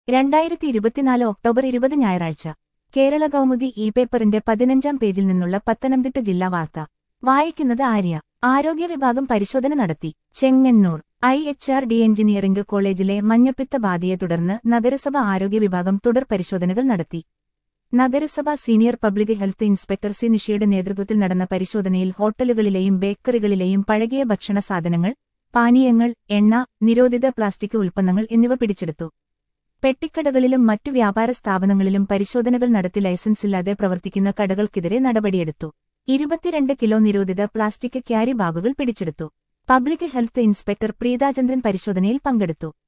2024 October 20 ഞായറാഴ്ച കേരള കൗമുദി പേപ്പറിന്റെ 15-ാം പേജിൽ നിന്നുള്ള പത്തനംതിട്ട ജില്ലാ വാർത്ത വായിക്കുന്നത് ആര്യ. ആരോഗ്യ വിഭാഗം പരിശോധന നടത്തി. ചെങ്ങന്നൂർ IHRD എഞ്ചിനീയറിംഗ് കോളേജിലെ മഞ്ഞപ്പിത്ത ബാധയെ തുടർന്ന് നഗരസഭ ആരോഗ്യ വിഭാഗം തുടർ പരിശോധനകൾ നടത്തി. നഗരസഭ senior public health inspector C നിഷയുടെ നേതൃത്വത്തിൽ നടന്ന പരിശോധനയിൽ ഹോട്ടലുകളിലെയും ബേക്കറികളിലെയും പഴകിയ ഭക്ഷണ സാധനങ്ങൾ, പാനീയങ്ങൾ, എണ്ണ, നിരോധിത പ്ലാസ്റ്റിക് ഉൽപ്പന്നങ്ങൾ എന്നിവ പിടിച്ചെടുത്തു. പെട്ടിക്കടകളിലും മറ്റു വ്യാപാര സ്ഥാപനങ്ങളിലും പരിശോധനകൾ നടത്തി ലൈസൻസില്ലാതെ പ്രവർത്തിക്കുന്ന കടകൾക്കെതിരെ നടപടിയെടുത്തു. 22 കിലോ നിരോധിത പ്ലാസ്റ്റിക് ക്യാരി ബാഗുകൾ പിടിച്ചെടുത്തു. പബ്ലിക് ഹെൽത്ത് ഇൻസ്പെക്ടർ പ്രീതാചന്ദ്രൻ പരിശോധനയിൽ പങ്കെടുത്തു.